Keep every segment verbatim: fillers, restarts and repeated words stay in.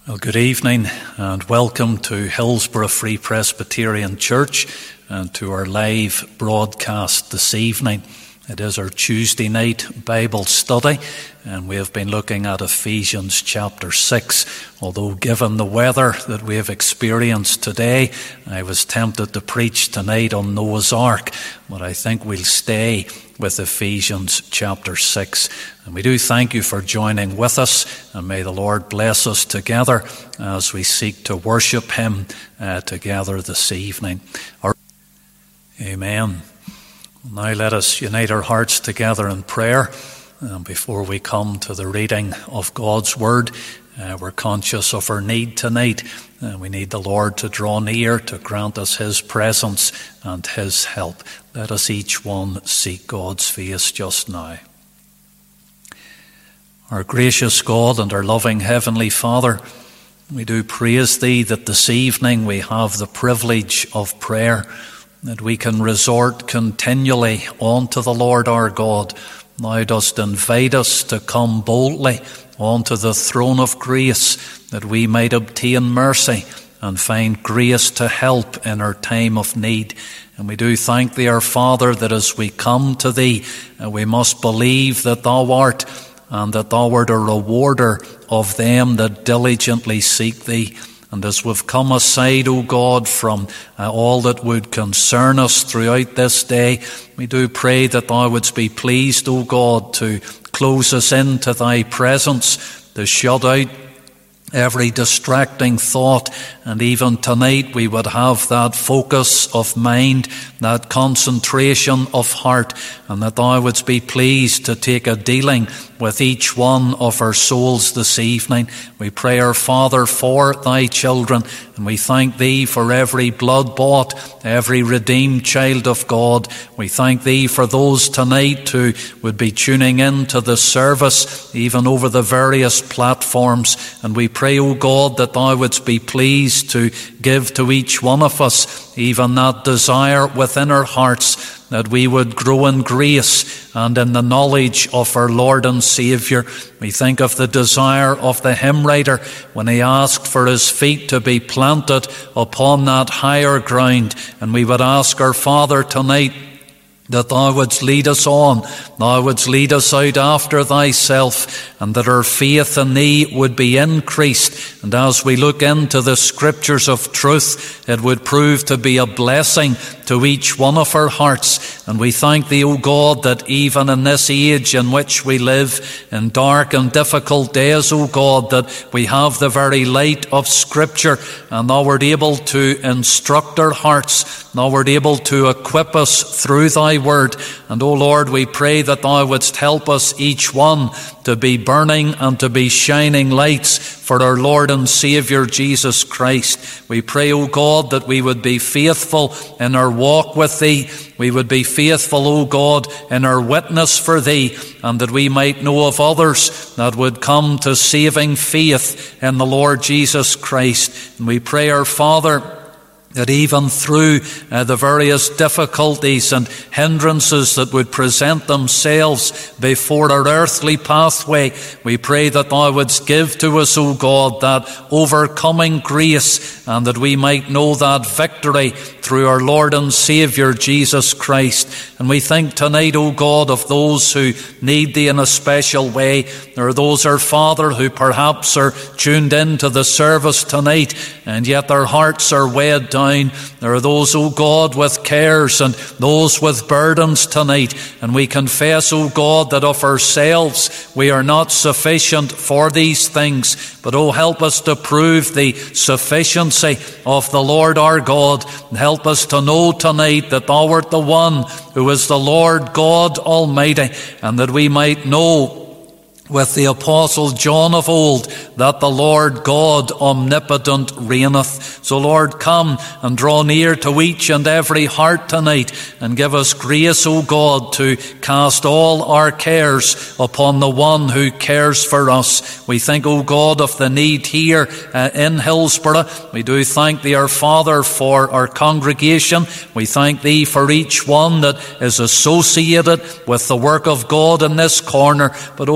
Well, good evening and welcome to Hillsborough Free Presbyterian Church and to our live broadcast this evening. It is our Tuesday night Bible study and we have been looking at Ephesians chapter six. Although given the weather that we have experienced today, I was tempted to preach tonight on Noah's Ark, but I think we'll stay with Ephesians chapter six. And we do thank you for joining with us, and may the Lord bless us together as we seek to worship Him uh, together this evening. Our- Amen. Now let us unite our hearts together in prayer. And before we come to the reading of God's Word, uh, we're conscious of our need tonight. Uh, we need the Lord to draw near, to grant us His presence and His help. Let us each one seek God's face just now. Our gracious God and our loving Heavenly Father, we do praise Thee that this evening we have the privilege of prayer, that we can resort continually unto the Lord our God. Thou dost invite us to come boldly unto the throne of grace, that we might obtain mercy and find grace to help in our time of need. And we do thank Thee, our Father, that as we come to Thee, we must believe that Thou art, and that Thou art a rewarder of them that diligently seek Thee. And as we've come aside, O God, from uh, all that would concern us throughout this day, we do pray that Thou wouldst be pleased, O God, to close us into Thy presence, to shut out every distracting thought, and even tonight we would have that focus of mind, that concentration of heart, and that Thou wouldst be pleased to take a dealing with each one of our souls this evening. We pray, our Father, for Thy children, and we thank Thee for every blood-bought, every redeemed child of God. We thank Thee for those tonight who would be tuning in to the service, even over the various platforms, and we pray, O God, that Thou wouldst be pleased to give to each one of us even that desire within our hearts, that we would grow in grace and in the knowledge of our Lord and Saviour. We think of the desire of the hymn writer when he asked for his feet to be planted upon that higher ground. And we would ask our Father tonight that Thou wouldst lead us on, Thou wouldst lead us out after Thyself, and that our faith in Thee would be increased. And as we look into the Scriptures of truth, it would prove to be a blessing to each one of our hearts. And we thank Thee, O God, that even in this age in which we live, in dark and difficult days, O God, that we have the very light of Scripture, and Thou art able to instruct our hearts, Thou art able to equip us through Thy Word. And, O Lord, we pray that Thou wouldst help us each one to be burning and to be shining lights for our Lord and Saviour Jesus Christ. We pray, O God, that we would be faithful in our walk with Thee. We would be faithful, O God, in our witness for Thee, and that we might know of others that would come to saving faith in the Lord Jesus Christ. And we pray, our Father, that even through uh, the various difficulties and hindrances that would present themselves before our earthly pathway, we pray that Thou wouldst give to us, O God, that overcoming grace, and that we might know that victory through our Lord and Saviour Jesus Christ. And we think tonight, O God, of those who need Thee in a special way. There are those, our Father, who perhaps are tuned into the service tonight, and yet their hearts are weighed down. There are those, O God, with cares and those with burdens tonight. And we confess, O God, that of ourselves we are not sufficient for these things. But, O, help us to prove the sufficiency of the Lord our God. And help us to know tonight that Thou art the one who is the Lord God Almighty, and that we might know with the Apostle John of old, that the Lord God omnipotent reigneth. So, Lord, come and draw near to each and every heart tonight, and give us grace, O God, to cast all our cares upon the one who cares for us. We think, O God, of the need here uh, in Hillsborough. We do thank Thee, our Father, for our congregation. We thank Thee for each one that is associated with the work of God in this corner. But, O Lord, we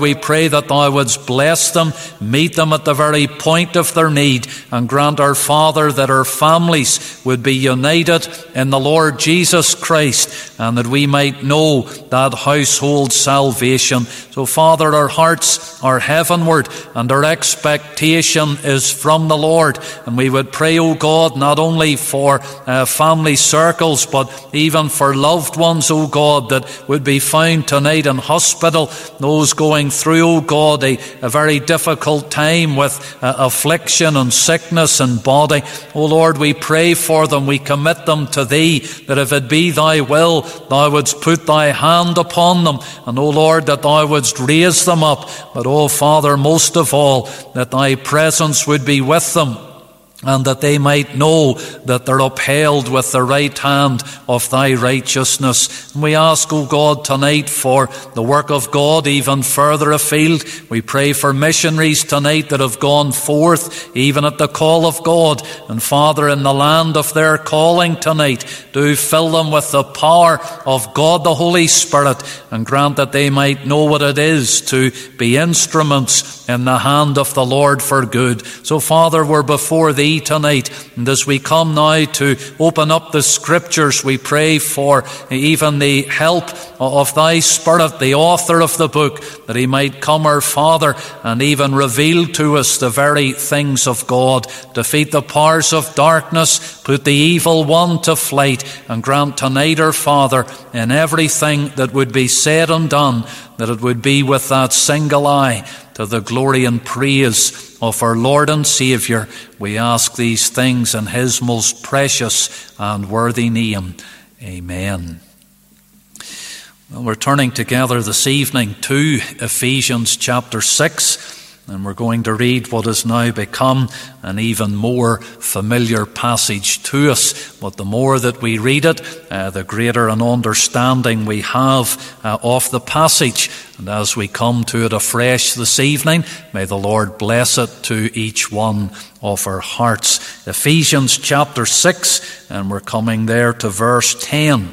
we pray that thou wouldst bless them, meet them at the very point of their need, and grant, our Father, that our families would be united in the Lord Jesus Christ, and that we might know that household salvation. So, Father, our hearts are heavenward, and our expectation is from the Lord. And we would pray, O God, not only for uh, family circles, but even for loved ones, O God, that would be found tonight in hospital, those going through, O God, a, a very difficult time with uh, affliction and sickness and body. O Lord, we pray for them, we commit them to Thee, that if it be Thy will, Thou wouldst put Thy hand upon them, and, O Lord, that Thou wouldst raise them up. But, O Father, most of all, that Thy presence would be with them, and that they might know that they're upheld with the right hand of Thy righteousness. And we ask, O God, tonight for the work of God even further afield. We pray for missionaries tonight that have gone forth, even at the call of God. And Father, in the land of their calling tonight, do fill them with the power of God the Holy Spirit, and grant that they might know what it is to be instruments in the hand of the Lord for good. So, Father, we're before Thee tonight, and as we come now to open up the Scriptures, we pray for even the help of Thy Spirit, the author of the book, that He might come, our Father, and even reveal to us the very things of God, defeat the powers of darkness, put the evil one to flight, and grant tonight, our Father, in everything that would be said and done, that it would be with that single eye to the glory and praise of our Lord and Saviour. We ask these things in His most precious and worthy name. Amen. Well, we're turning together this evening to Ephesians chapter six, and we're going to read what has now become an even more familiar passage to us. But the more that we read it, uh, the greater an understanding we have uh, of the passage. And as we come to it afresh this evening, may the Lord bless it to each one of our hearts. Ephesians chapter six, and we're coming there to verse ten.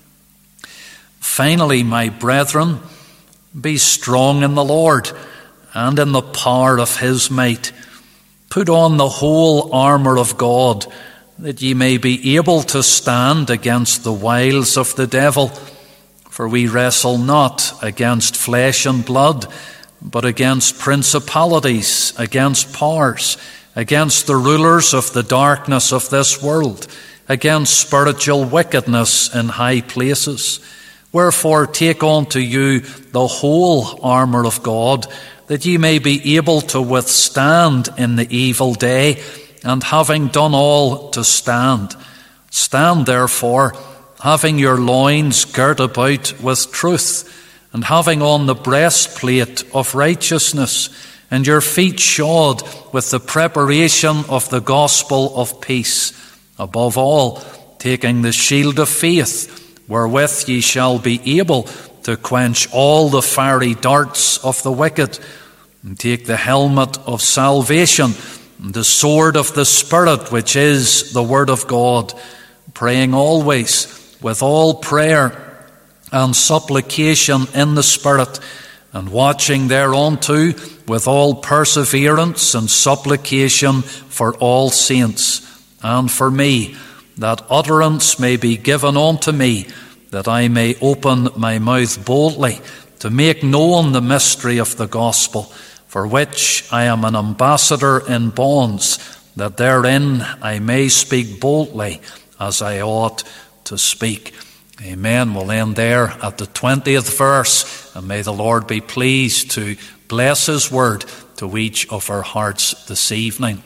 Finally, my brethren, be strong in the Lord and in the power of His might. Put on the whole armour of God, that ye may be able to stand against the wiles of the devil. For we wrestle not against flesh and blood, but against principalities, against powers, against the rulers of the darkness of this world, against spiritual wickedness in high places. Wherefore take unto you the whole armour of God, that ye may be able to withstand in the evil day, and having done all, to stand. Stand therefore, having your loins girt about with truth, and having on the breastplate of righteousness, and your feet shod with the preparation of the gospel of peace. Above all, taking the shield of faith, wherewith ye shall be able to quench all the fiery darts of the wicked, and take the helmet of salvation, and the sword of the Spirit, which is the word of God, praying always with all prayer and supplication in the Spirit, and watching thereunto with all perseverance and supplication for all saints, and for me, that utterance may be given unto me, that I may open my mouth boldly to make known the mystery of the gospel, for which I am an ambassador in bonds, that therein I may speak boldly as I ought to speak. Amen. We'll end there at the twentieth verse, and may the Lord be pleased to bless His word to each of our hearts this evening.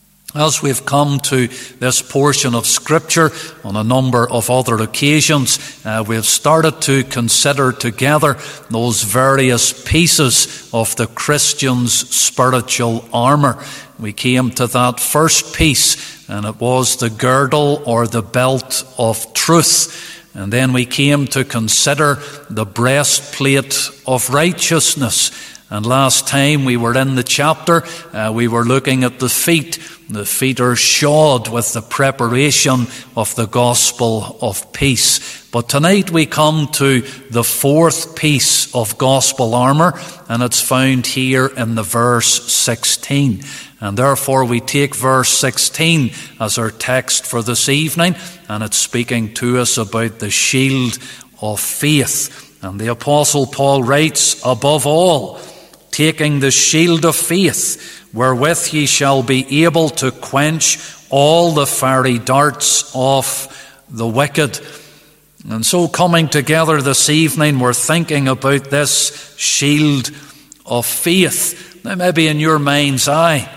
As we've come to this portion of Scripture on a number of other occasions, uh, we've started to consider together those various pieces of the Christian's spiritual armour. We came to that first piece, and it was the girdle or the belt of truth. And then we came to consider the breastplate of righteousness. And last time we were in the chapter, uh, we were looking at the feet. The feet are shod with the preparation of the gospel of peace. But tonight we come to the fourth piece of gospel armour, and it's found here in the verse sixteen. And therefore we take verse sixteen as our text for this evening, and it's speaking to us about the shield of faith. And the Apostle Paul writes, above all, taking the shield of faith, wherewith ye shall be able to quench all the fiery darts of the wicked. And so coming together this evening, we're thinking about this shield of faith. Now maybe in your mind's eye,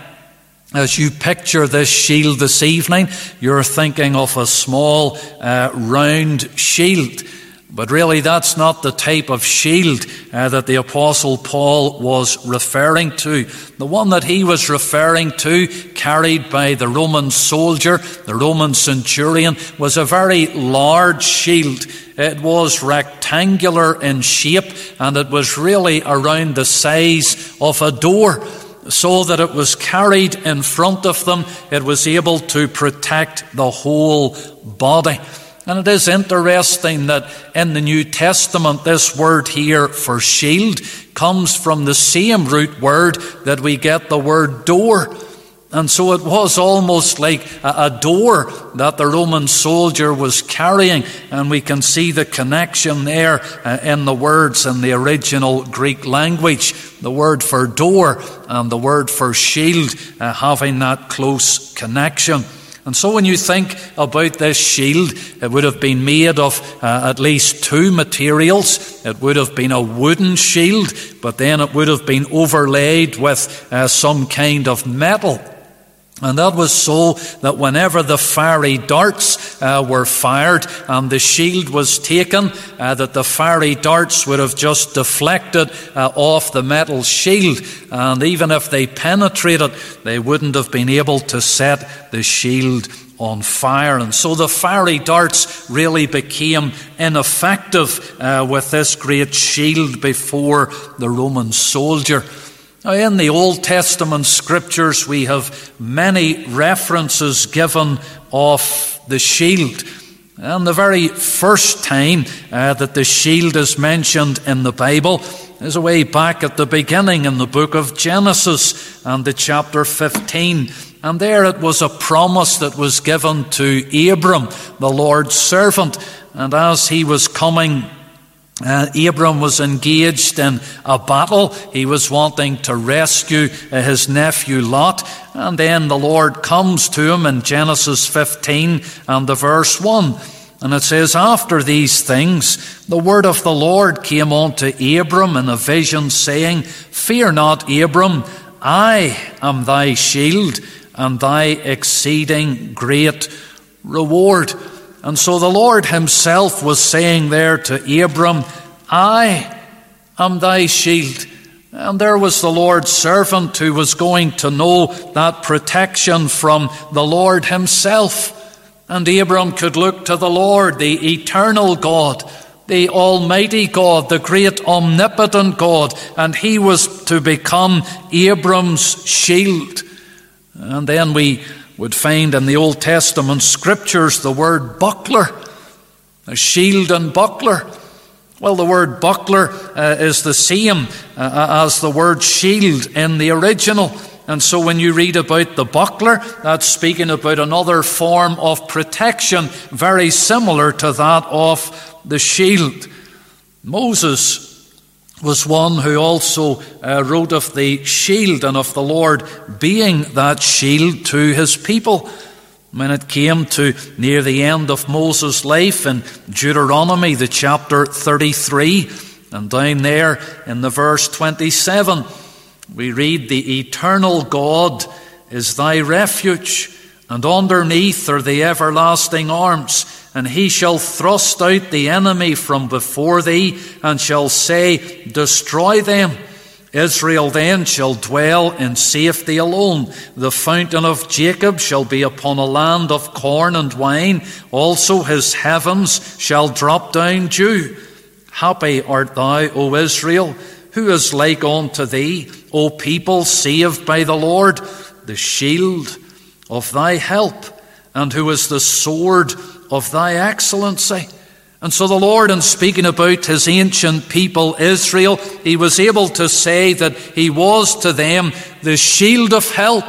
as you picture this shield this evening, you're thinking of a small uh, round shield. But really that's not the type of shield uh, that the Apostle Paul was referring to. The one that he was referring to, carried by the Roman soldier, the Roman centurion, was a very large shield. It was rectangular in shape, and it was really around the size of a door, so that it was carried in front of them. It was able to protect the whole body. And it is interesting that in the New Testament, this word here for shield comes from the same root word that we get the word door. And so it was almost like a door that the Roman soldier was carrying. And we can see the connection there in the words in the original Greek language. The word for door and the word for shield having that close connection. And so when you think about this shield, it would have been made of uh, at least two materials. It would have been a wooden shield, but then it would have been overlaid with uh, some kind of metal. And that was so that whenever the fiery darts uh, were fired and the shield was taken, uh, that the fiery darts would have just deflected uh, off the metal shield. And even if they penetrated, they wouldn't have been able to set the shield on fire. And so the fiery darts really became ineffective uh, with this great shield before the Roman soldier. Now, in the Old Testament scriptures, we have many references given of the shield. And the very first time uh, that the shield is mentioned in the Bible is way back at the beginning in the book of Genesis and the chapter fifteen. And there it was a promise that was given to Abram, the Lord's servant. And as he was coming Uh, Abram was engaged in a battle. He was wanting to rescue uh, his nephew Lot. And then the Lord comes to him in Genesis fifteen and the verse one. And it says, after these things, the word of the Lord came unto Abram in a vision, saying, fear not, Abram, I am thy shield and thy exceeding great reward. And so the Lord himself was saying there to Abram, I am thy shield. And there was the Lord's servant who was going to know that protection from the Lord himself. And Abram could look to the Lord, the eternal God, the almighty God, the great omnipotent God, and he was to become Abram's shield. And then we would find in the Old Testament scriptures the word buckler, a shield and buckler. Well, the word buckler uh, is the same uh, as the word shield in the original. And so when you read about the buckler, that's speaking about another form of protection, very similar to that of the shield. Moses was one who also uh, wrote of the shield and of the Lord being that shield to his people. When it came to near the end of Moses' life in Deuteronomy, the chapter thirty-three, and down there in the verse twenty-seven, we read, the eternal God is thy refuge, and underneath are the everlasting arms. And he shall thrust out the enemy from before thee, and shall say, destroy them. Israel then shall dwell in safety alone. The fountain of Jacob shall be upon a land of corn and wine. Also his heavens shall drop down dew. Happy art thou, O Israel, Who is like unto thee, O people saved by the Lord, the shield of thy help, and who is the sword of thy excellency? And so the Lord, in speaking about his ancient people Israel, he was able to say that he was to them the shield of help.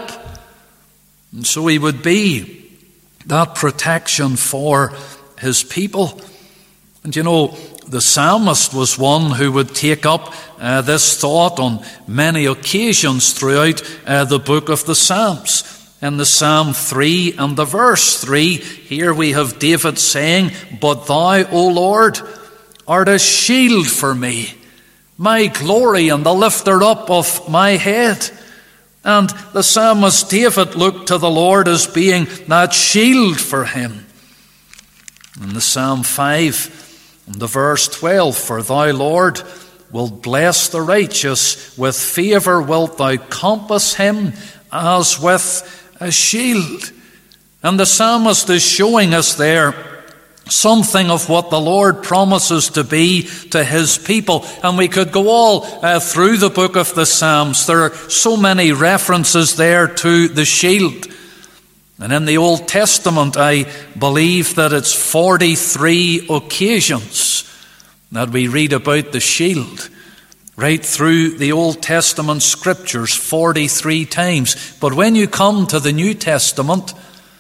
And so he would be that protection for his people. And you know, the psalmist was one who would take up uh, this thought on many occasions throughout uh, the book of the Psalms. In the Psalm three and the verse three, here we have David saying, "But thou, O Lord, art a shield for me, my glory and the lifter up of my head." And the psalmist David looked to the Lord as being that shield for him. In the Psalm five and the verse twelve, "For thou, Lord, wilt bless the righteous, with favour wilt thou compass him as with a shield." And the psalmist is showing us there something of what the Lord promises to be to his people. And we could go all uh, through the book of the Psalms. There are so many references there to the shield. And in the Old Testament, I believe that it's forty-three occasions that we read about the shield. Right through the Old Testament scriptures, forty-three times. But when you come to the New Testament,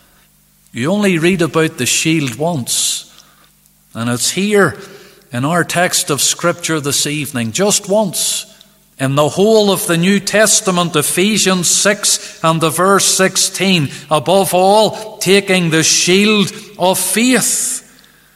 you only read about the shield once. And it's here in our text of scripture this evening, just once. In the whole of the New Testament, Ephesians six and the verse sixteen, above all, taking the shield of faith.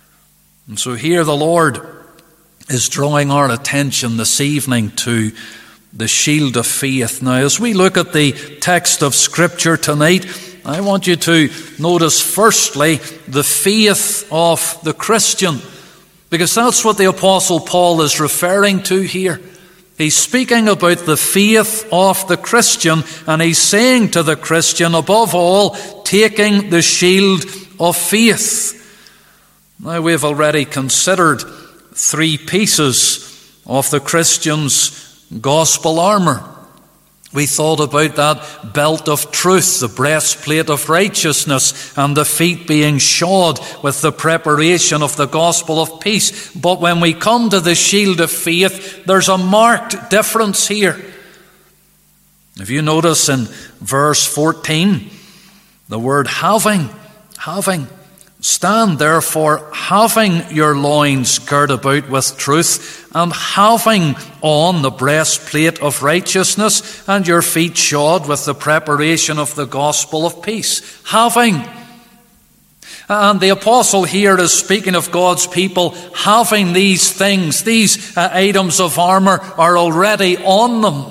And so here the Lord is drawing our attention this evening to the shield of faith. Now, as we look at the text of Scripture tonight, I want you to notice firstly the faith of the Christian, because that's what the Apostle Paul is referring to here. He's speaking about the faith of the Christian, and he's saying to the Christian, above all, taking the shield of faith. Now, we've already considered three pieces of the Christian's gospel armour. We thought about that belt of truth, the breastplate of righteousness, and the feet being shod with the preparation of the gospel of peace. But when we come to the shield of faith, there's a marked difference here. If you notice in verse fourteen, the word having, having. Stand therefore, having your loins girt about with truth, and having on the breastplate of righteousness, and your feet shod with the preparation of the gospel of peace. Having. And the apostle here is speaking of God's people having these things. These uh, items of armour are already on them.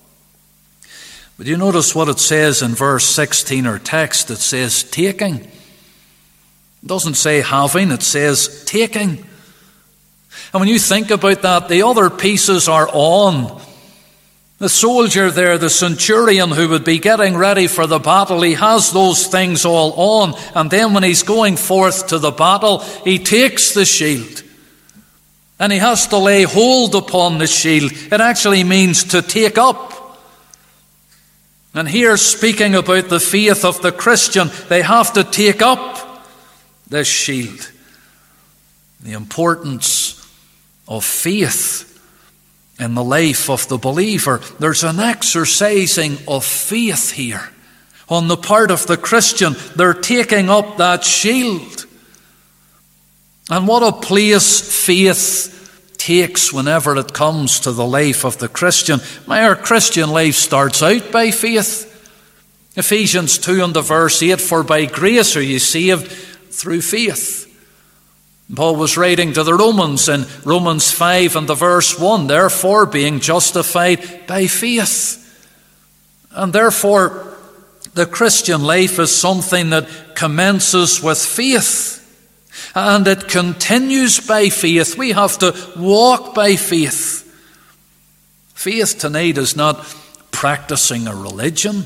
But you notice what it says in verse sixteen, our text. It says taking. It doesn't say having, it says taking. And when you think about that, the other pieces are on. The soldier there, the centurion who would be getting ready for the battle, he has those things all on. And then when he's going forth to the battle, he takes the shield. And he has to lay hold upon the shield. It actually means to take up. And here, speaking about the faith of the Christian, they have to take up this shield. The importance of faith in the life of the believer. There's an exercising of faith here. On the part of the Christian, they're taking up that shield. And what a place faith takes whenever it comes to the life of the Christian. Our Christian life starts out by faith. Ephesians two and the verse eight, for by grace are you saved through faith. Paul was writing to the Romans in Romans five and the verse one, therefore being justified by faith. And therefore the Christian life is something that commences with faith. And it continues by faith. We have to walk by faith. Faith tonight is not practicing a religion.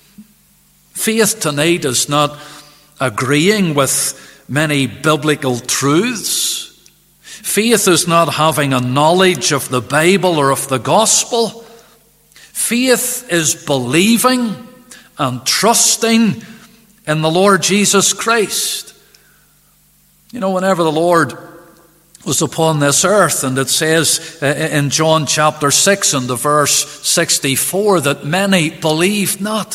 Faith tonight is not agreeing with many biblical truths. Faith is not having a knowledge of the Bible or of the gospel. Faith is believing and trusting in the Lord Jesus Christ. You know, whenever the Lord was upon this earth, and it says in John chapter six and the verse sixty-four that many believed not.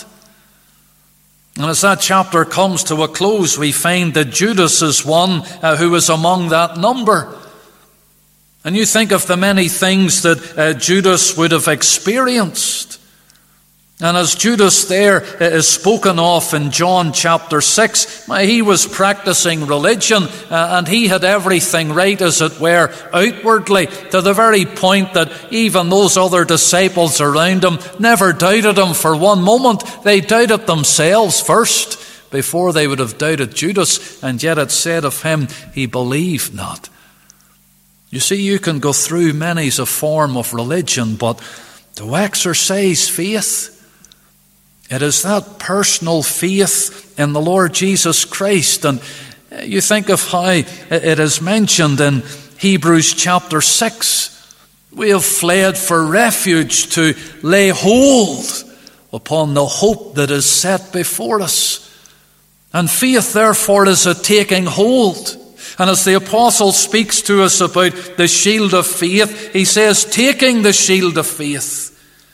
And as that chapter comes to a close, we find that Judas is one uh, who is among that number. And you think of the many things that uh, Judas would have experienced. And as Judas there is spoken of in John chapter six, he was practicing religion uh, and he had everything right, as it were, outwardly, to the very point that even those other disciples around him never doubted him for one moment. They doubted themselves first before they would have doubted Judas, and yet it said of him, he believed not. You see, you can go through many's a form of religion, but to exercise faith, it is that personal faith in the Lord Jesus Christ. And you think of how it is mentioned in Hebrews chapter six. We have fled for refuge to lay hold upon the hope that is set before us. And faith, therefore, is a taking hold. And as the apostle speaks to us about the shield of faith, he says, taking the shield of faith.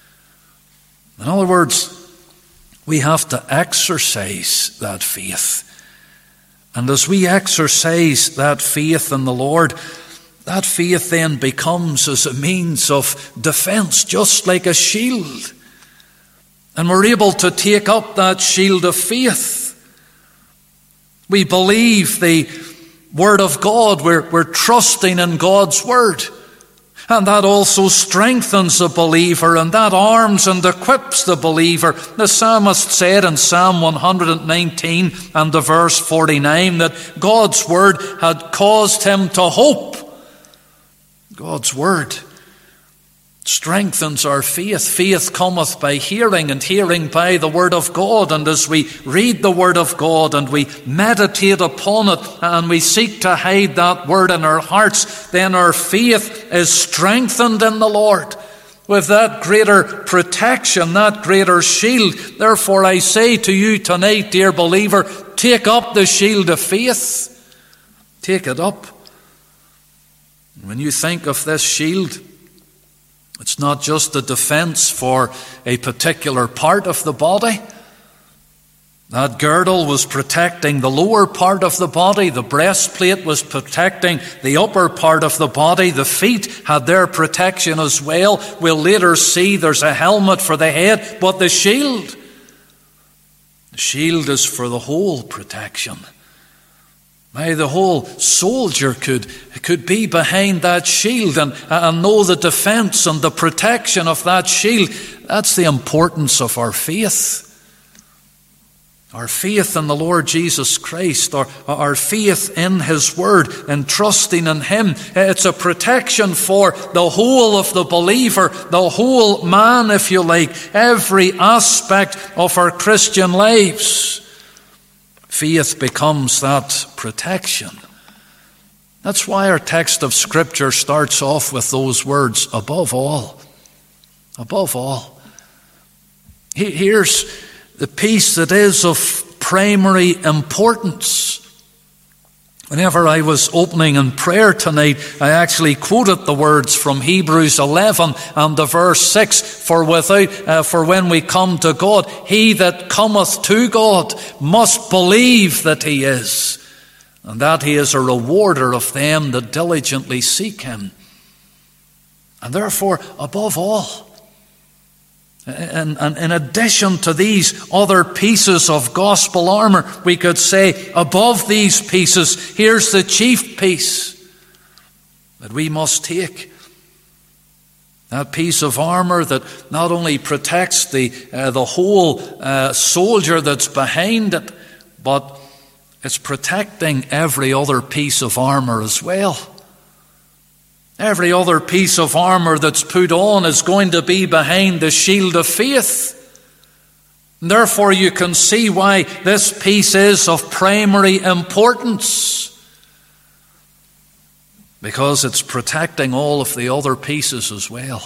In other words, we have to exercise that faith. And as we exercise that faith in the Lord, that faith then becomes as a means of defense, just like a shield. And we're able to take up that shield of faith. We believe the Word of God. We're, we're trusting in God's Word. And that also strengthens the believer, and that arms and equips the believer. The psalmist said in Psalm one hundred nineteen and the verse forty-nine that God's Word had caused him to hope. God's Word strengthens our faith. Faith cometh by hearing, and hearing by the Word of God. And as we read the Word of God and we meditate upon it and we seek to hide that Word in our hearts, then our faith is strengthened in the Lord with that greater protection, that greater shield. Therefore I say to you tonight, dear believer, take up the shield of faith. Take it up. When you think of this shield, it's not just a defense for a particular part of the body. That girdle was protecting the lower part of the body. The breastplate was protecting the upper part of the body. The feet had their protection as well. We'll later see there's a helmet for the head, but the shield, the shield is for the whole protection. Now, the whole soldier could, could be behind that shield and, and know the defense and the protection of that shield. That's the importance of our faith. Our faith in the Lord Jesus Christ, our, our faith in His Word, and trusting in Him. It's a protection for the whole of the believer, the whole man, if you like, every aspect of our Christian lives. Faith becomes that protection. That's why our text of Scripture starts off with those words, above all. Above all. Here's the piece that is of primary importance. Whenever I was opening in prayer tonight, I actually quoted the words from Hebrews eleven and the verse six, for without, uh, for when we come to God, he that cometh to God must believe that he is, and that he is a rewarder of them that diligently seek him. And therefore, above all, And, and in addition to these other pieces of gospel armor, we could say above these pieces, here's the chief piece that we must take. That piece of armor that not only protects the, uh, the whole uh, soldier that's behind it, but it's protecting every other piece of armor as well. Every other piece of armor that's put on is going to be behind the shield of faith. And therefore, you can see why this piece is of primary importance. because it's protecting all of the other pieces as well.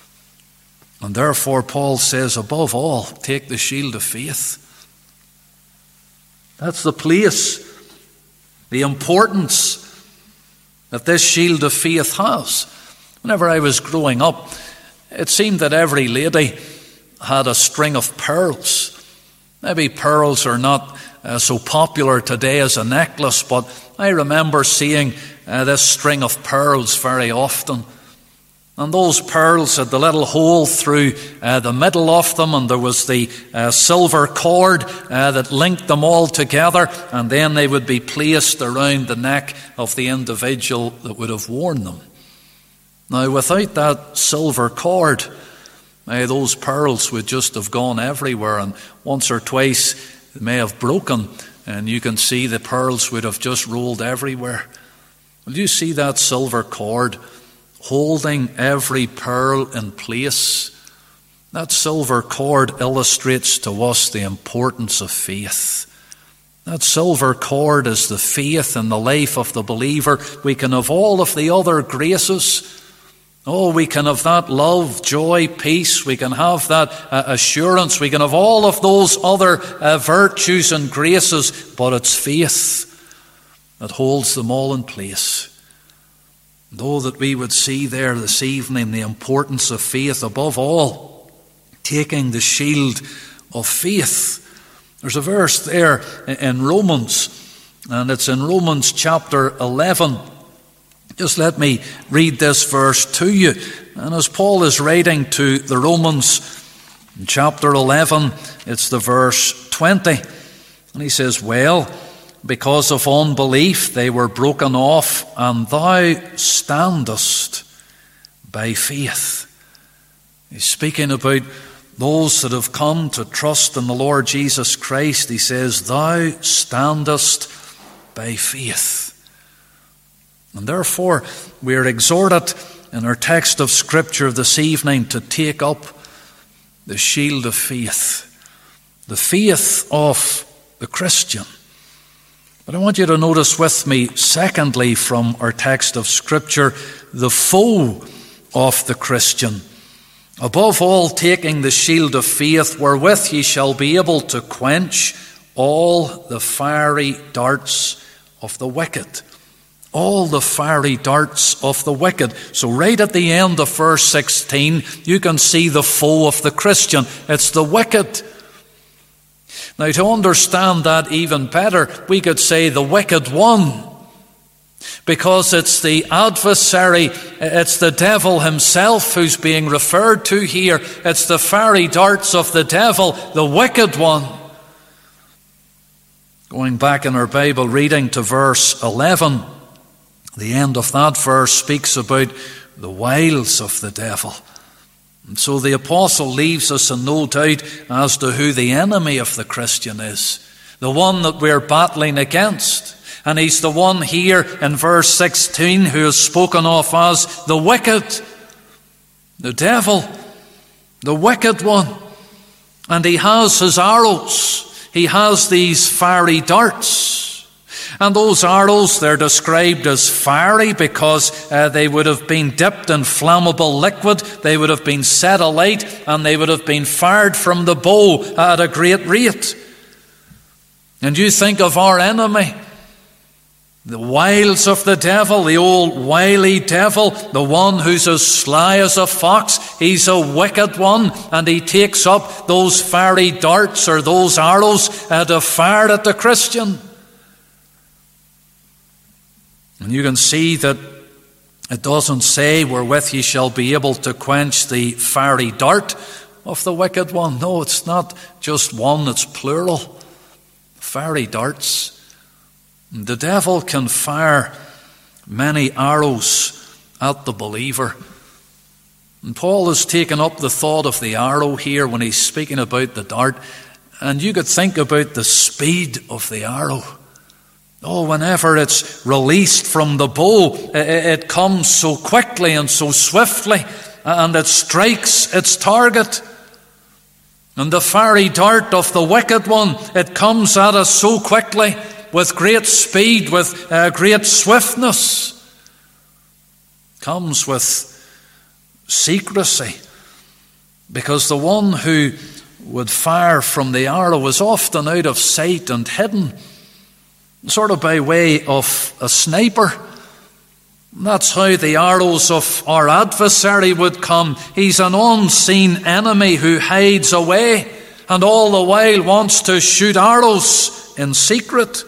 And therefore, Paul says, above all, take the shield of faith. That's the place, the importance that this shield of faith has. Whenever I was growing up, it seemed that every lady had a string of pearls. Maybe pearls are not uh, so popular today as a necklace, but I remember seeing uh, this string of pearls very often. And those pearls had the little hole through uh, the middle of them, and there was the uh, silver cord uh, that linked them all together, and then they would be placed around the neck of the individual that would have worn them. Now, without that silver cord, uh, those pearls would just have gone everywhere, and once or twice they may have broken, and you can see the pearls would have just rolled everywhere. Well, you see that silver cord holding every pearl in place? That silver cord illustrates to us the importance of faith. That silver cord is the faith in the life of the believer. We can have all of the other graces. Oh, we can have that love, joy, peace. We can have that uh, assurance. We can have all of those other uh, virtues and graces, but it's faith that holds them all in place. And oh, that we would see there this evening the importance of faith, above all, taking the shield of faith. There's a verse there in Romans, and it's in Romans chapter eleven. Just let me read this verse to you. And as Paul is writing to the Romans in chapter eleven, it's the verse twenty. And he says, well, because of unbelief they were broken off, and thou standest by faith. He's speaking about those that have come to trust in the Lord Jesus Christ. He says, thou standest by faith. And therefore, we are exhorted in our text of Scripture this evening to take up the shield of faith, the faith of the Christian. But I want you to notice with me, secondly, from our text of Scripture, the foe of the Christian. Above all, taking the shield of faith, wherewith ye shall be able to quench all the fiery darts of the wicked. All the fiery darts of the wicked. So right at the end of verse sixteen, you can see the foe of the Christian. It's the wicked. Now, to understand that even better, we could say the wicked one. Because it's the adversary, it's the devil himself who's being referred to here. It's the fiery darts of the devil, the wicked one. Going back in our Bible reading to verse eleven, the end of that verse speaks about the wiles of the devil. And so the apostle leaves us in no doubt as to who the enemy of the Christian is, the one that we're battling against. And he's the one here in verse sixteen who is spoken of as the wicked, the devil, the wicked one. And he has his arrows. He has these fiery darts. And those arrows, they're described as fiery because uh, they would have been dipped in flammable liquid, they would have been set alight, and they would have been fired from the bow at a great rate. And you think of our enemy, the wiles of the devil, the old wily devil, the one who's as sly as a fox. He's a wicked one, and he takes up those fiery darts or those arrows uh, to fire at the Christian. And you can see that it doesn't say wherewith ye shall be able to quench the fiery dart of the wicked one. No, it's not just one, it's plural. Fiery darts. The devil can fire many arrows at the believer. And Paul has taken up the thought of the arrow here when he's speaking about the dart. And you could think about the speed of the arrow. Oh, whenever it's released from the bow, it comes so quickly and so swiftly, and it strikes its target. And the fiery dart of the wicked one, it comes at us so quickly, with great speed, with uh, great swiftness. comes with secrecy, because the one who would fire from the arrow is often out of sight and hidden, sort of by way of a sniper. That's how the arrows of our adversary would come. He's an unseen enemy who hides away and all the while wants to shoot arrows in secret.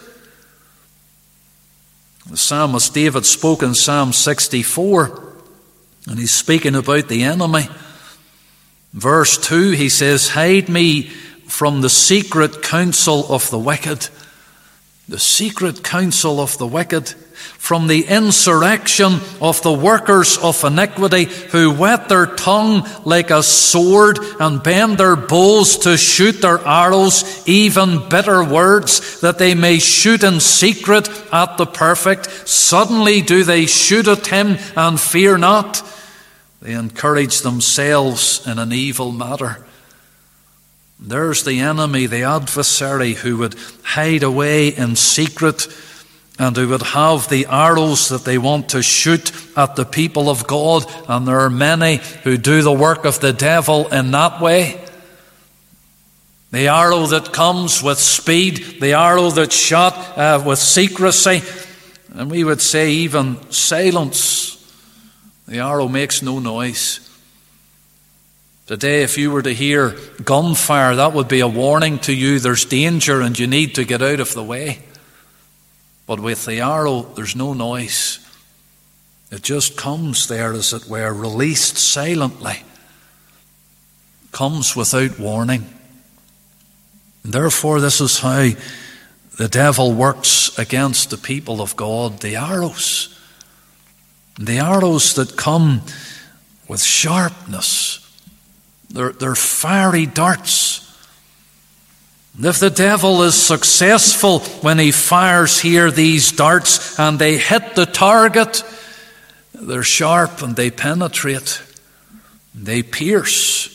The psalmist David spoke in Psalm sixty-four, and he's speaking about the enemy. Verse two, he says, "Hide me from the secret counsel of the wicked." The secret counsel of the wicked, from the insurrection of the workers of iniquity, who whet their tongue like a sword and bend their bows to shoot their arrows, even bitter words, that they may shoot in secret at the perfect. Suddenly do they shoot at him and fear not. They encourage themselves in an evil matter. There's the enemy, the adversary, who would hide away in secret and who would have the arrows that they want to shoot at the people of God. And there are many who do the work of the devil in that way. The arrow that comes with speed, the arrow that's shot uh, with secrecy, and we would say even silence. The arrow makes no noise. Today, if you were to hear gunfire, that would be a warning to you. There's danger and you need to get out of the way. But with the arrow, there's no noise. It just comes there, as it were, released silently. Comes without warning. And therefore, this is how the devil works against the people of God. The arrows. The arrows that come with sharpness. They're, they're fiery darts. And if the devil is successful when he fires here these darts and they hit the target, they're sharp and they penetrate. They pierce.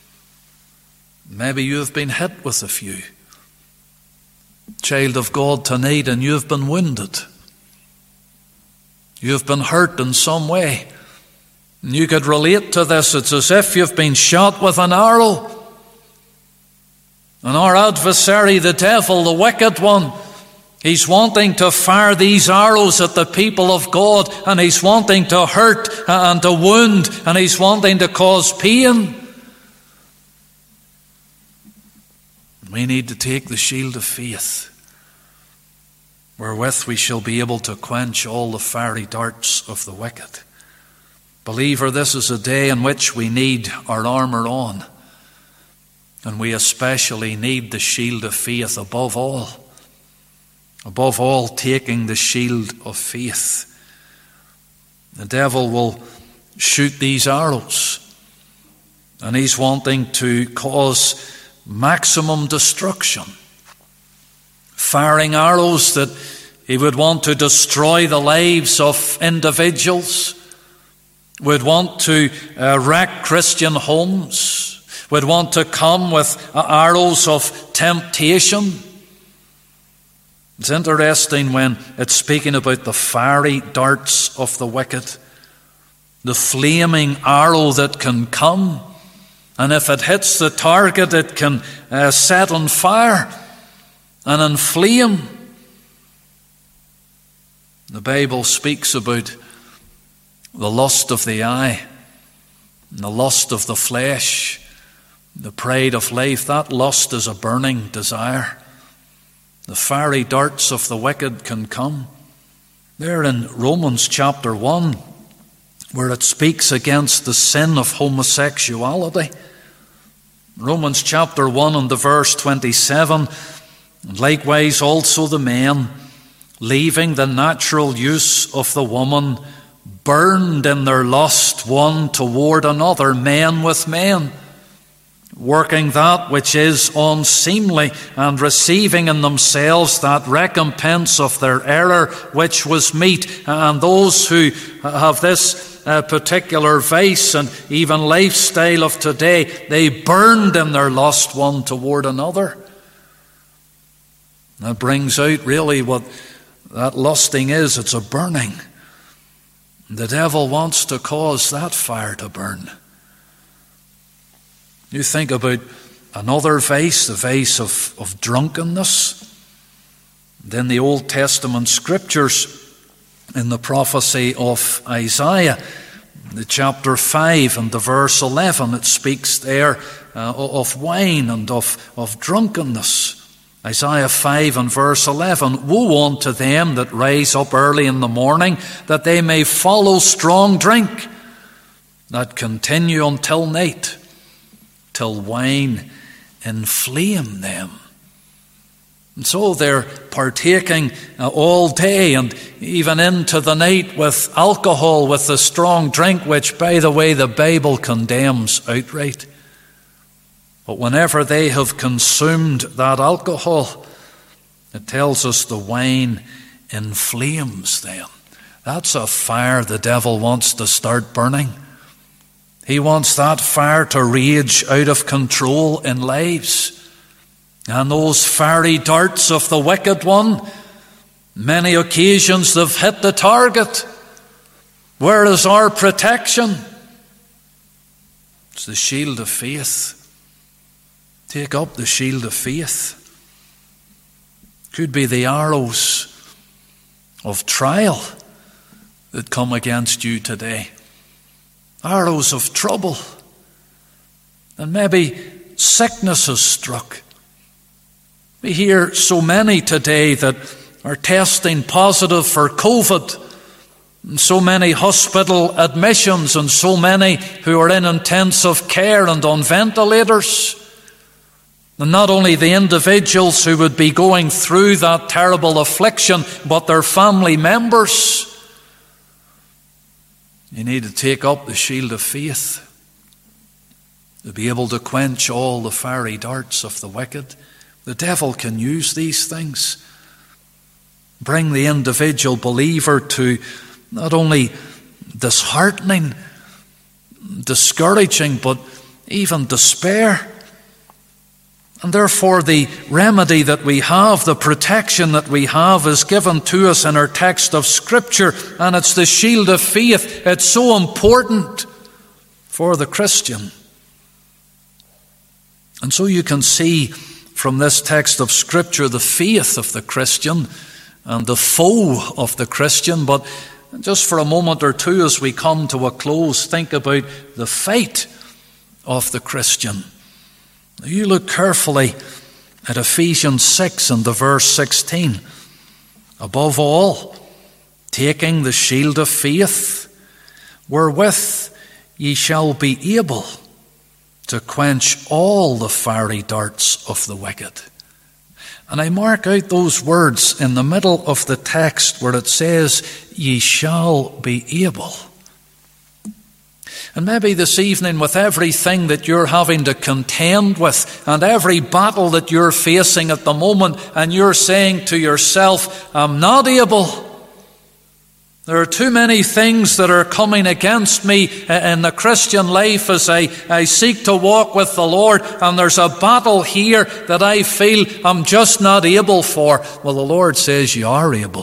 Maybe you've been hit with a few. Child of God tonight, and you've been wounded. You've been hurt in some way. And you could relate to this. It's as if you've been shot with an arrow. And our adversary, the devil, the wicked one, he's wanting to fire these arrows at the people of God, and he's wanting to hurt and to wound, and he's wanting to cause pain. We need to take the shield of faith, wherewith we shall be able to quench all the fiery darts of the wicked. Believer, this is a day in which we need our armour on. And we especially need the shield of faith above all. Above all, taking the shield of faith. The devil will shoot these arrows. And he's wanting to cause maximum destruction. Firing arrows that he would want to destroy the lives of individuals. Would want to uh, wreck Christian homes, would want to come with uh, arrows of temptation. It's interesting when it's speaking about the fiery darts of the wicked, the flaming arrow that can come, and if it hits the target, it can uh, set on fire and inflame. The Bible speaks about the lust of the eye, and the lust of the flesh, the pride of life. That lust is a burning desire. The fiery darts of the wicked can come. There in Romans chapter one, where it speaks against the sin of homosexuality. Romans chapter one and the verse twenty-seven, and likewise also the men, leaving the natural use of the woman, burned in their lust one toward another, men with men, working that which is unseemly, and receiving in themselves that recompense of their error which was meet. And those who have this uh, particular vice and even lifestyle of today, they burned in their lust one toward another. That brings out really what that lusting is. It's a burning. The devil wants to cause that fire to burn. You think about another vice, the vice of, of drunkenness. Then the Old Testament scriptures, in the prophecy of Isaiah, the chapter five and the verse eleven, it speaks there uh, of wine and of, of drunkenness. Isaiah five and verse eleven, woe unto them that rise up early in the morning, that they may follow strong drink, that continue until night, till wine inflame them. And so they're partaking uh, all day and even into the night with alcohol, with the strong drink, which, by the way, the Bible condemns outright. But whenever they have consumed that alcohol, it tells us the wine inflames them. That's a fire the devil wants to start burning. He wants that fire to rage out of control in lives. And those fiery darts of the wicked one, many occasions they've hit the target. Where is our protection? It's the shield of faith. Take up the shield of faith. Could be the arrows of trial that come against you today. Arrows of trouble. And maybe sickness has struck. We hear so many today that are testing positive for COVID. And so many hospital admissions and so many who are in intensive care and on ventilators. And not only the individuals who would be going through that terrible affliction, but their family members. You need to take up the shield of faith to be able to quench all the fiery darts of the wicked. The devil can use these things. Bring the individual believer to not only disheartening, discouraging, but even despair. And therefore the remedy that we have, the protection that we have, is given to us in our text of Scripture, and it's the shield of faith. It's so important for the Christian. And so you can see from this text of Scripture the faith of the Christian and the foe of the Christian. But just for a moment or two as we come to a close, think about the fight of the Christian. You look carefully at Ephesians six and the verse sixteen. Above all, taking the shield of faith, wherewith ye shall be able to quench all the fiery darts of the wicked. And I mark out those words in the middle of the text where it says, ye shall be able. And maybe this evening, with everything that you're having to contend with and every battle that you're facing at the moment, and you're saying to yourself, I'm not able. There are too many things that are coming against me in the Christian life as I, I seek to walk with the Lord, and there's a battle here that I feel I'm just not able for. Well, the Lord says you are able.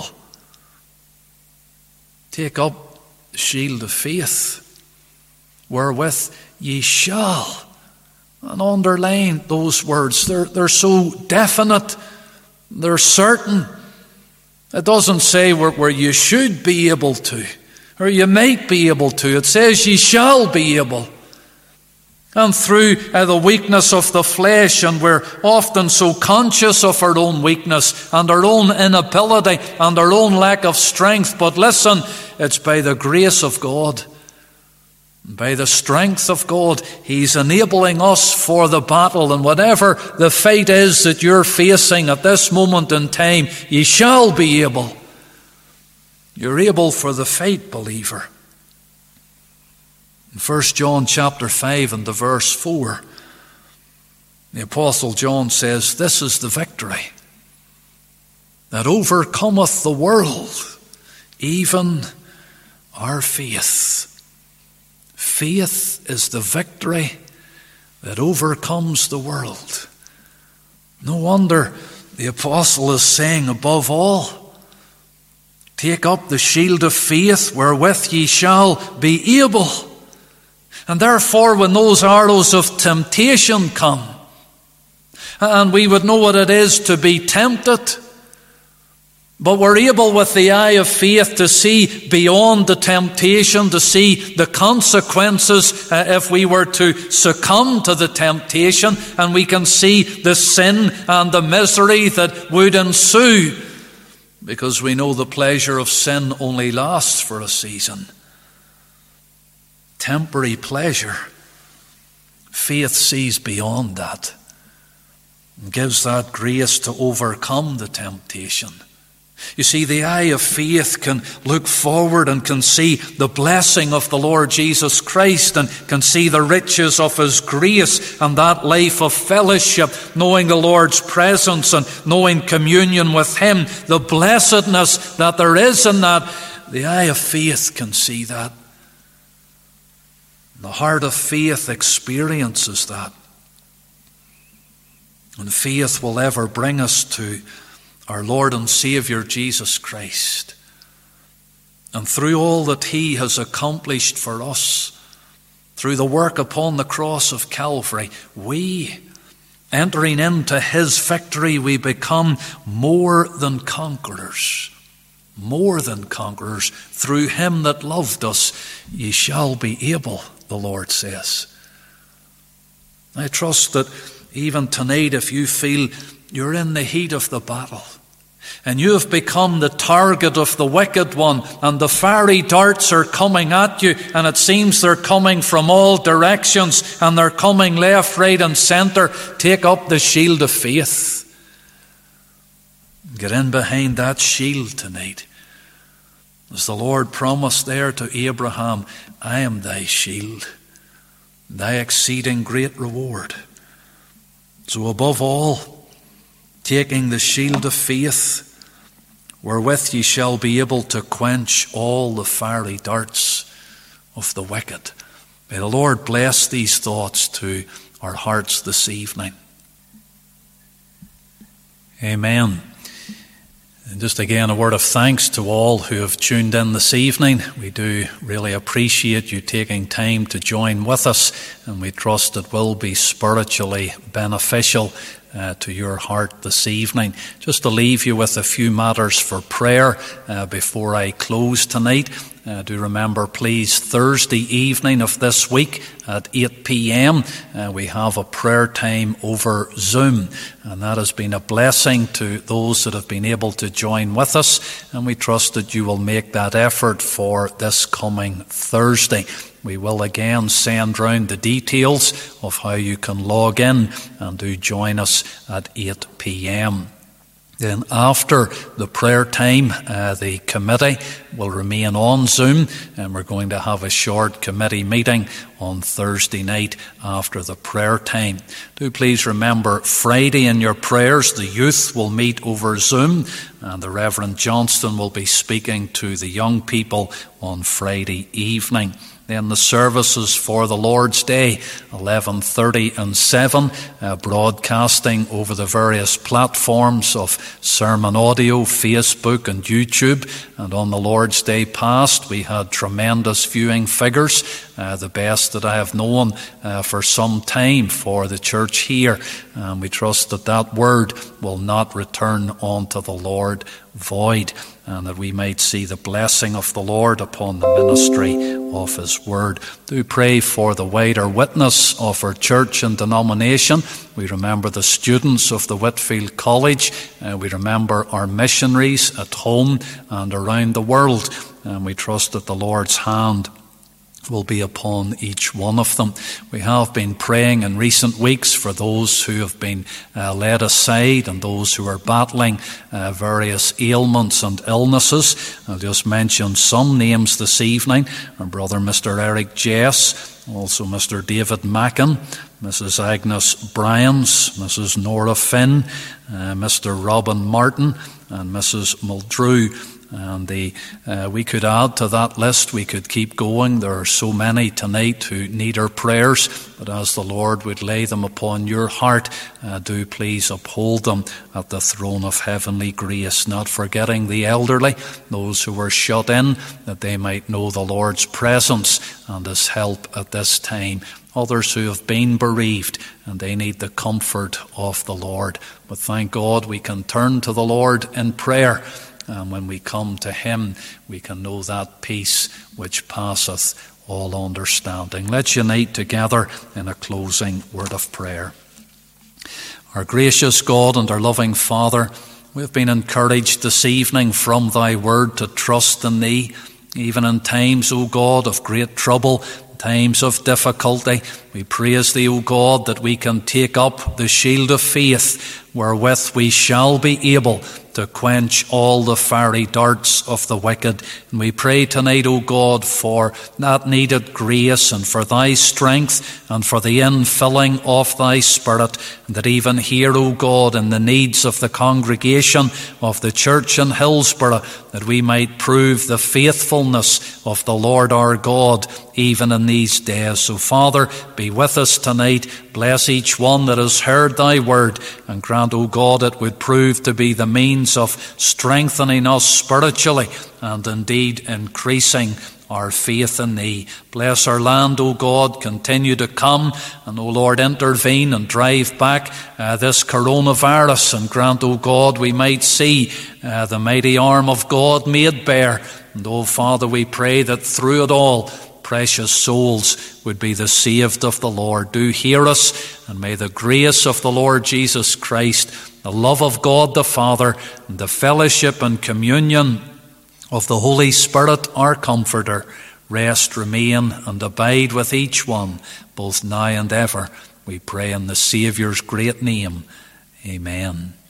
Take up the shield of faith, wherewith ye shall. And underline those words. They're, they're so definite. They're certain. It doesn't say where, where you should be able to, or you might be able to. It says ye shall be able. And through uh, the weakness of the flesh, and we're often so conscious of our own weakness and our own inability and our own lack of strength. But listen, it's by the grace of God, by the strength of God, He's enabling us for the battle. And whatever the fight is that you're facing at this moment in time, ye shall be able. You're able for the fight, believer. In First John chapter five and the verse four, the Apostle John says, this is the victory that overcometh the world, even our faith. Faith is the victory that overcomes the world. No wonder the apostle is saying, above all, Take up the shield of faith wherewith ye shall be able. And therefore, when those arrows of temptation come, and we would know what it is to be tempted, but we're able with the eye of faith to see beyond the temptation, to see the consequences uh, if we were to succumb to the temptation, and we can see the sin and the misery that would ensue, because we know the pleasure of sin only lasts for a season. Temporary pleasure. Faith sees beyond that and gives that grace to overcome the temptation. You see, the eye of faith can look forward and can see the blessing of the Lord Jesus Christ, and can see the riches of His grace and that life of fellowship, knowing the Lord's presence and knowing communion with Him, the blessedness that there is in that. The eye of faith can see that. The heart of faith experiences that. And faith will ever bring us to our Lord and Saviour Jesus Christ. And through all that He has accomplished for us, through the work upon the cross of Calvary, we, entering into His victory, we become more than conquerors. More than conquerors. Through Him that loved us, ye shall be able, the Lord says. I trust that even tonight, if you feel you're in the heat of the battle, and you have become the target of the wicked one, and the fiery darts are coming at you, and it seems they're coming from all directions, and they're coming left, right, and centre, take up the shield of faith. Get in behind that shield tonight. As the Lord promised there to Abraham, I am thy shield, thy exceeding great reward. So above all, taking the shield of faith, wherewith ye shall be able to quench all the fiery darts of the wicked. May the Lord bless these thoughts to our hearts this evening. Amen. And just again, a word of thanks to all who have tuned in this evening. We do really appreciate you taking time to join with us, and we trust it will be spiritually beneficial uh, to your heart this evening. Just to leave you with a few matters for prayer uh, before I close tonight. Uh, do remember, please, Thursday evening of this week at eight p.m. Uh, we have a prayer time over Zoom, and that has been a blessing to those that have been able to join with us, and we trust that you will make that effort for this coming Thursday. We will again send round the details of how you can log in, and do join us at eight p.m. Then after the prayer time, uh, the committee will remain on Zoom, and we're going to have a short committee meeting on Thursday night after the prayer time. Do please remember, Friday in your prayers, the youth will meet over Zoom, and the Reverend Johnston will be speaking to the young people on Friday evening. Then the services for the Lord's Day, eleven thirty and seven, uh, broadcasting over the various platforms of sermon audio, Facebook and YouTube. And on the Lord's Day past, we had tremendous viewing figures, uh, the best that I have known uh, for some time for the church here. And we trust that that word will not return unto the Lord void, and that we might see the blessing of the Lord upon the ministry of His word. Do pray for the wider witness of our church and denomination. We remember the students of the Whitfield College. Uh, we remember our missionaries at home and around the world. And we trust that the Lord's hand will be upon each one of them. We have been praying in recent weeks for those who have been uh, led aside and those who are battling uh, various ailments and illnesses. I'll just mention some names this evening. Our brother Mister Eric Jess, also Mister David Mackin, Missus Agnes Bryans, Missus Nora Finn, uh, Mister Robin Martin, and Missus Muldrew. And the, uh, we could add to that list, we could keep going. There are so many tonight who need our prayers, but as the Lord would lay them upon your heart, uh, do please uphold them at the throne of heavenly grace, not forgetting the elderly, those who were shut in, that they might know the Lord's presence and his help at this time. Others who have been bereaved, and they need the comfort of the Lord. But thank God we can turn to the Lord in prayer, and when we come to him, we can know that peace which passeth all understanding. Let's unite together in a closing word of prayer. Our gracious God and our loving Father, we have been encouraged this evening from thy word to trust in thee, even in times, O God, of great trouble, times of difficulty. We praise thee, O God, that we can take up the shield of faith, wherewith we shall be able to quench all the fiery darts of the wicked. And we pray tonight, O God, for that needed grace and for thy strength and for the infilling of thy Spirit, and that even here, O God, in the needs of the congregation of the church in Hillsborough, that we might prove the faithfulness of the Lord our God even in these days. So Father, be with us tonight. Bless each one that has heard thy word, and grant, O God, it would prove to be the means of strengthening us spiritually and indeed increasing our faith in thee. Bless our land, O God. Continue to come and, O Lord, intervene and drive back uh, this coronavirus, and grant, O God, we might see uh, the mighty arm of God made bare. And, O Father, we pray that through it all, precious souls would be the saved of the Lord. Do hear us, and may the grace of the Lord Jesus Christ, the love of God the Father, and the fellowship and communion of the Holy Spirit, our Comforter, rest, remain, and abide with each one, both now and ever. We pray in the Saviour's great name. Amen.